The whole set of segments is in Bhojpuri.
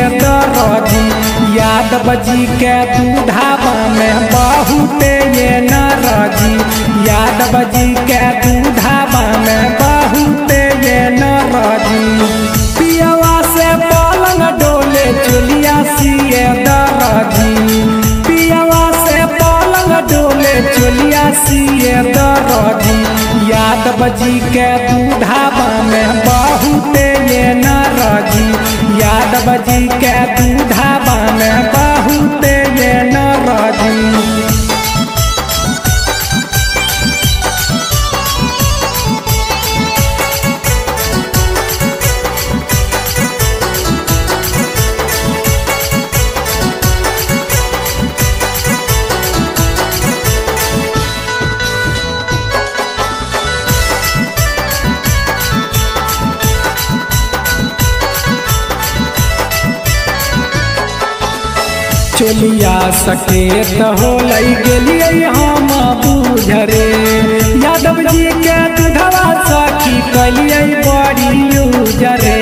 दरजी यादव जी के दूधावा में बहुते ये नरजी यादव जी के दूधावा में बहुते ये नरजी पियवा से पलंग डोले चुलिया सिए दरजी पियवा से पलंग डोले चुलिया सिए दरजी यादव जी के दूधावा में बहुते ये नरजी यादव जी के दूधावा में बहुते ये नरजी। चोलिया सकेत हो लई गेलिए हम बुझरे यादव जी के दूधवा सखी कलिए बड़ी यूजरे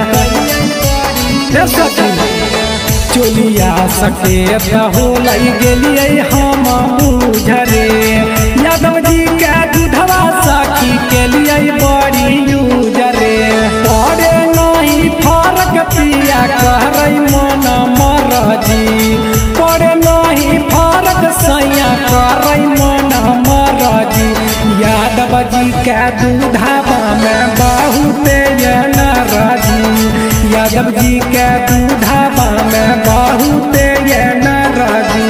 चोलिया सकेत हो लई गेलिए हम बुझरे यादव जी के दूधवा सखी के लिए बड़ी यूजरे पड़े नहीं फरक पिया कह रही मन मरजी पड़े नहीं फरक सैया कर मन मरजी यादव जी के दूधावा में बहुते ये नरजी यादव जी के दूधावा में बहुते ये नरजी।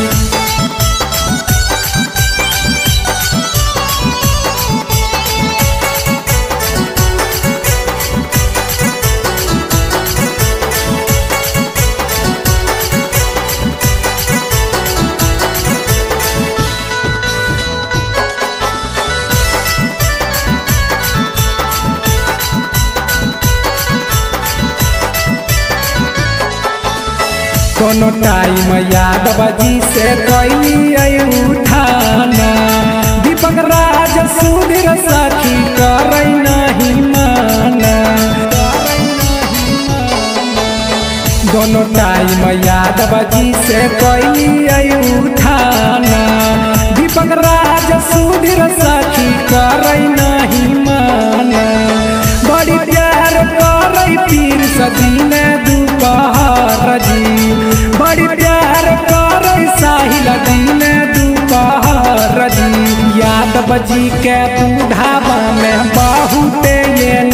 कोनो टाइम यादव जी से कैलिए उठाना दीपक राज सुधीर सखी कर नहीं माना दोनों टाइम यादव जी से कैलिए उठाना दीपक राज सुधीर सखी कर नहीं माना बड़ी प्यार कर पीर सदीन दोपहर जी बड़ी प्यार कर साहिल दिन दोपहर जी यादव जी के दूधावा में बहुते ये